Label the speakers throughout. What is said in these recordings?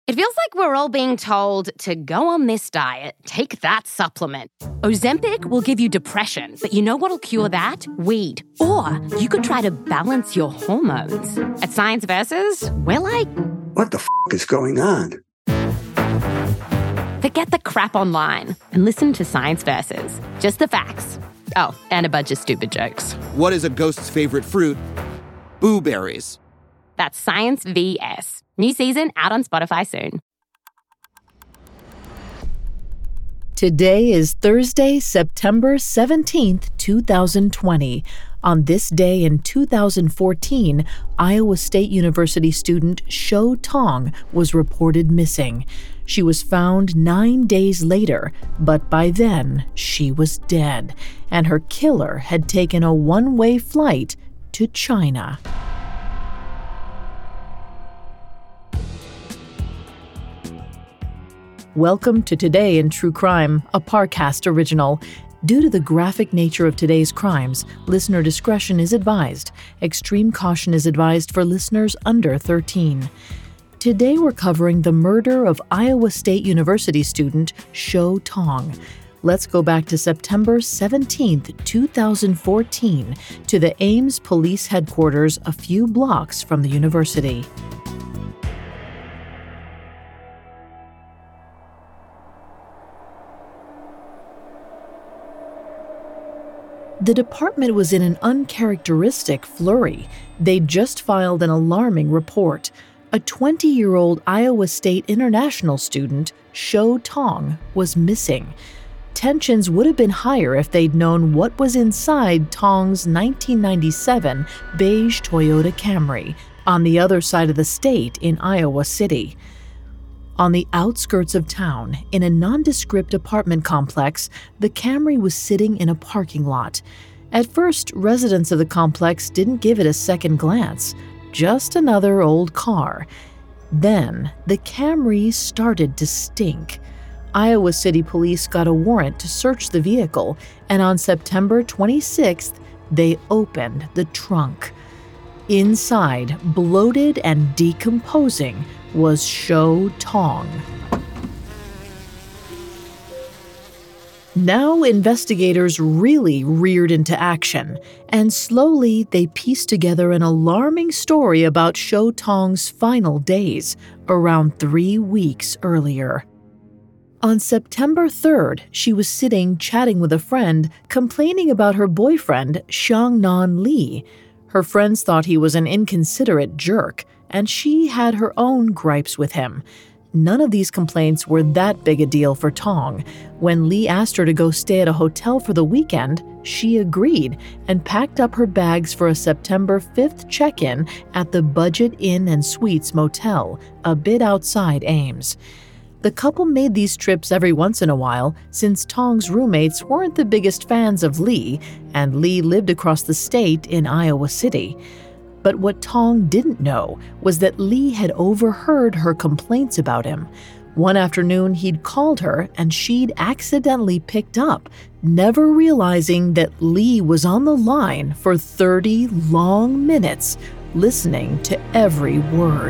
Speaker 1: It feels like we're all being told to go on this diet, take that supplement. Ozempic will give you depression, but you know what'll cure that? Weed. Or you could try to balance your hormones. At Science Versus, we're like,
Speaker 2: what the is going on?
Speaker 1: Forget the crap online and listen to Science Versus. Just the facts. Oh, and a bunch of stupid jokes.
Speaker 3: What is a ghost's favorite fruit? Blueberries.
Speaker 1: That's Science VS. New season out on Spotify soon.
Speaker 4: Today is Thursday, September 17th, 2020. On this day in 2014, Iowa State University student Show Tong was reported missing. She was found 9 days later, but by then she was dead, and her killer had taken a one-way flight to China. Welcome to Today in True Crime, a Parcast original. Due to the graphic nature of today's crimes, listener discretion is advised. Extreme caution is advised for listeners under 13. Today we're covering the murder of Iowa State University student Show Tong. Let's go back to September 17th, 2014, to the Ames Police Headquarters a few blocks from the university. The department was in an uncharacteristic flurry. They'd just filed an alarming report. A 20-year-old Iowa State International student, Show Tong, was missing. Tensions would have been higher if they'd known what was inside Tong's 1997 beige Toyota Camry on the other side of the state in Iowa City. On the outskirts of town, in a nondescript apartment complex, the Camry was sitting in a parking lot. At first, residents of the complex didn't give it a second glance. Just another old car. Then, the Camry started to stink. Iowa City Police got a warrant to search the vehicle, and on September 26th, they opened the trunk. Inside, bloated and decomposing, was Show Tong. Now investigators really reared into action, and slowly they pieced together an alarming story about Show Tong's final days, around 3 weeks earlier. On September 3rd, she was sitting chatting with a friend, complaining about her boyfriend, Xiangnan Li. Her friends thought he was an inconsiderate jerk, and she had her own gripes with him. None of these complaints were that big a deal for Tong. When Lee asked her to go stay at a hotel for the weekend, she agreed and packed up her bags for a September 5th check-in at the Budget Inn and Suites Motel, a bit outside Ames. The couple made these trips every once in a while since Tong's roommates weren't the biggest fans of Lee, and Lee lived across the state in Iowa City. But what Tong didn't know was that Lee had overheard her complaints about him. One afternoon, he'd called her and she'd accidentally picked up, never realizing that Lee was on the line for 30 long minutes, listening to every word.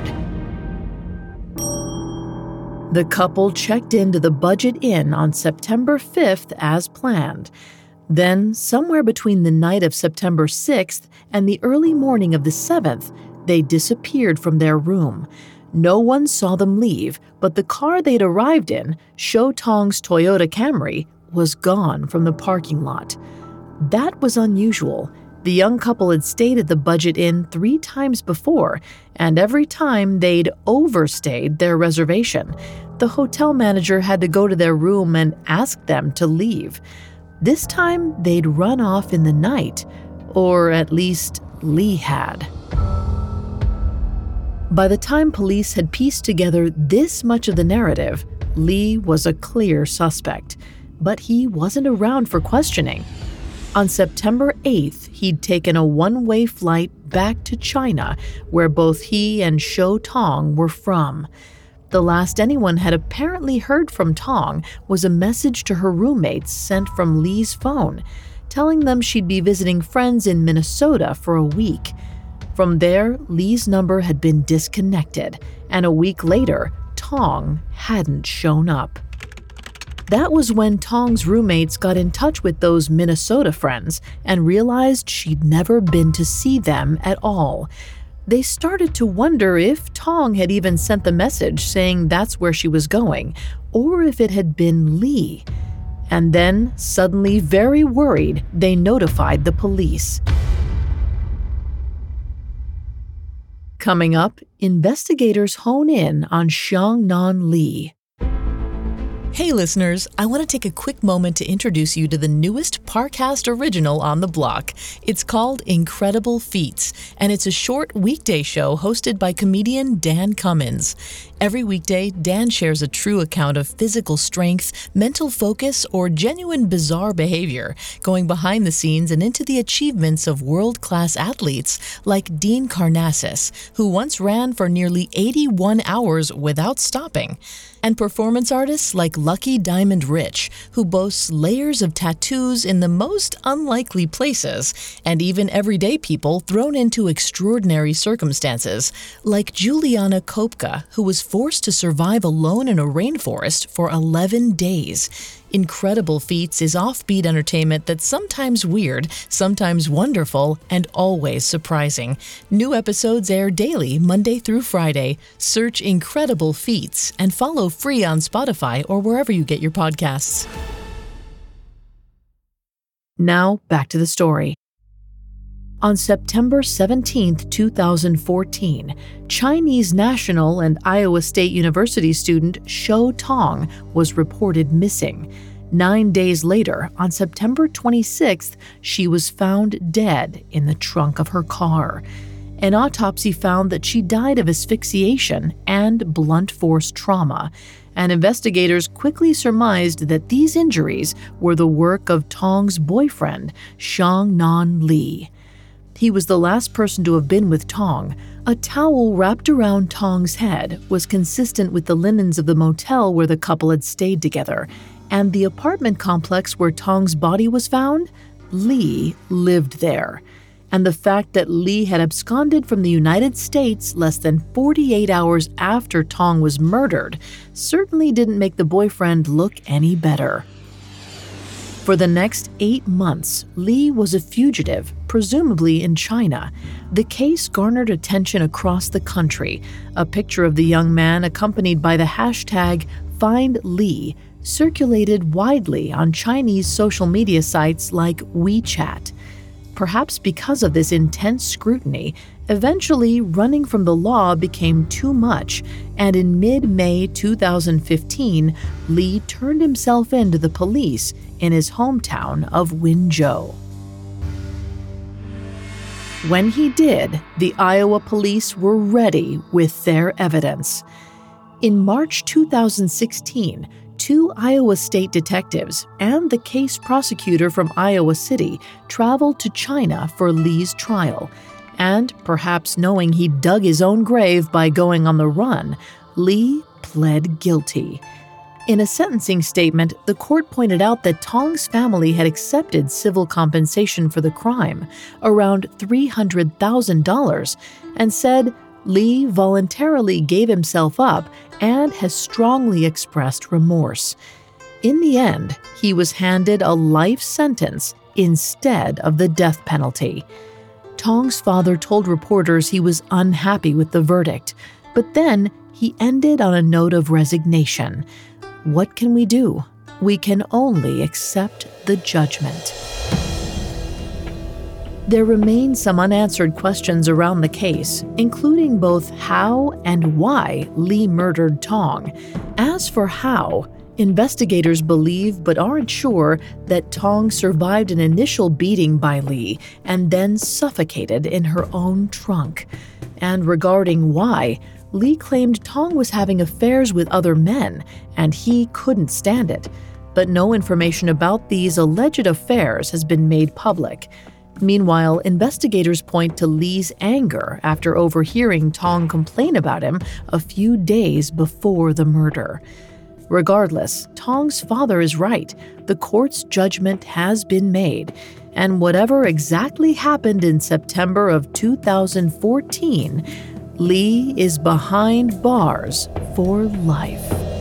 Speaker 4: The couple checked into the Budget Inn on September 5th as planned. Then, somewhere between the night of September 6th and the early morning of the 7th, they disappeared from their room. No one saw them leave, but the car they'd arrived in, Show Tong's Toyota Camry, was gone from the parking lot. That was unusual. The young couple had stayed at the Budget Inn 3 times before, and every time they'd overstayed their reservation. The hotel manager had to go to their room and ask them to leave. This time, they'd run off in the night, or at least Lee had. By the time police had pieced together this much of the narrative, Lee was a clear suspect, but he wasn't around for questioning. On September 8th, he'd taken a one-way flight back to China, where both he and Show Tong were from. The last anyone had apparently heard from Tong was a message to her roommates sent from Lee's phone, telling them she'd be visiting friends in Minnesota for a week. From there, Lee's number had been disconnected, and a week later, Tong hadn't shown up. That was when Tong's roommates got in touch with those Minnesota friends and realized she'd never been to see them at all. They started to wonder if Tong had even sent the message saying that's where she was going, or if it had been Lee. And then, suddenly very worried, they notified the police. Coming up, investigators hone in on Xiangnan Li. Hey listeners, I want to take a quick moment to introduce you to the newest Parcast original on the block. It's called Incredible Feats, and it's a short weekday show hosted by comedian Dan Cummins. Every weekday, Dan shares a true account of physical strength, mental focus, or genuine bizarre behavior, going behind the scenes and into the achievements of world-class athletes like Dean Karnazes, who once ran for nearly 81 hours without stopping, and performance artists like Lucky Diamond Rich, who boasts layers of tattoos in the most unlikely places, and even everyday people thrown into extraordinary circumstances, like Juliana Kopka, who was forced to survive alone in a rainforest for 11 days. Incredible Feats is offbeat entertainment that's sometimes weird, sometimes wonderful, and always surprising. New episodes air daily, Monday through Friday. Search Incredible Feats and follow free on Spotify or wherever you get your podcasts. Now, back to the story. On September 17, 2014, Chinese national and Iowa State University student Shou Tong was reported missing. 9 days later, on September 26th, she was found dead in the trunk of her car. An autopsy found that she died of asphyxiation and blunt force trauma, and investigators quickly surmised that these injuries were the work of Tong's boyfriend, Xiangnan Li. He was the last person to have been with Tong. A towel wrapped around Tong's head was consistent with the linens of the motel where the couple had stayed together, and the apartment complex where Tong's body was found, Li lived there. And the fact that Li had absconded from the United States less than 48 hours after Tong was murdered certainly didn't make the boyfriend look any better. For the next 8 months, Li was a fugitive, presumably in China. The case garnered attention across the country. A picture of the young man, accompanied by the hashtag #FindLi, circulated widely on Chinese social media sites like WeChat. Perhaps because of this intense scrutiny, eventually running from the law became too much, and in mid-May 2015, Li turned himself in to the police in his hometown of Winzhou. When he did, the Iowa police were ready with their evidence. In March 2016, 2 Iowa State detectives and the case prosecutor from Iowa City traveled to China for Li's trial. And, perhaps knowing he dug his own grave by going on the run, Li pled guilty. In a sentencing statement, the court pointed out that Tong's family had accepted civil compensation for the crime, around $300,000, and said Li voluntarily gave himself up and has strongly expressed remorse. In the end, he was handed a life sentence instead of the death penalty. Tong's father told reporters he was unhappy with the verdict, but then he ended on a note of resignation. What can we do? We can only accept the judgment. There remain some unanswered questions around the case, including both how and why Li murdered Tong. As for how, investigators believe but aren't sure that Tong survived an initial beating by Li and then suffocated in her own trunk. And regarding why, Li claimed Tong was having affairs with other men, and he couldn't stand it. But no information about these alleged affairs has been made public. Meanwhile, investigators point to Li's anger after overhearing Tong complain about him a few days before the murder. Regardless, Tong's father is right. The court's judgment has been made, and whatever exactly happened in September of 2014, Lee is behind bars for life.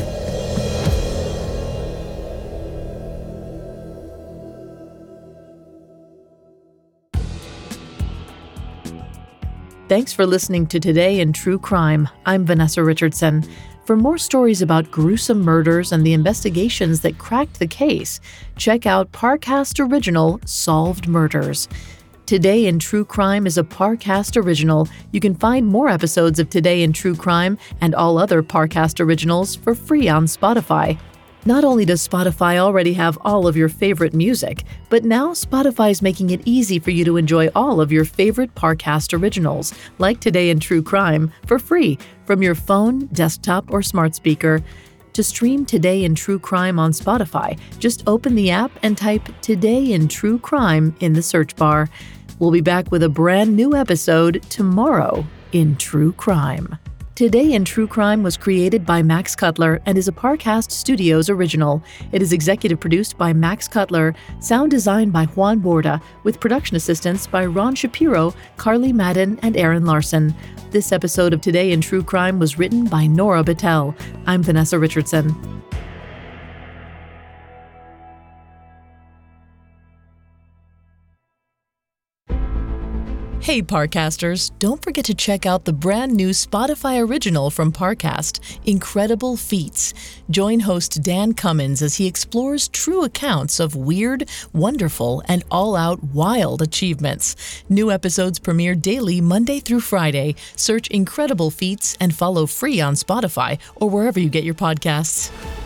Speaker 4: Thanks for listening to Today in True Crime. I'm Vanessa Richardson. For more stories about gruesome murders and the investigations that cracked the case, check out Parcast Original Solved Murders. Today in True Crime is a Parcast original. You can find more episodes of Today in True Crime and all other Parcast originals for free on Spotify. Not only does Spotify already have all of your favorite music, but now Spotify is making it easy for you to enjoy all of your favorite Parcast originals, like Today in True Crime, for free from your phone, desktop, or smart speaker. To stream Today in True Crime on Spotify, just open the app and type Today in True Crime in the search bar. We'll be back with a brand new episode tomorrow in True Crime. Today in True Crime was created by Max Cutler and is a Parcast Studios original. It is executive produced by Max Cutler, sound designed by Juan Borda, with production assistance by Ron Shapiro, Carly Madden, and Aaron Larson. This episode of Today in True Crime was written by Nora Battelle. I'm Vanessa Richardson. Hey Parcasters, don't forget to check out the brand new Spotify original from Parcast, Incredible Feats. Join host Dan Cummins as he explores true accounts of weird, wonderful, and all-out wild achievements. New episodes premiere daily Monday through Friday. Search Incredible Feats and follow free on Spotify or wherever you get your podcasts.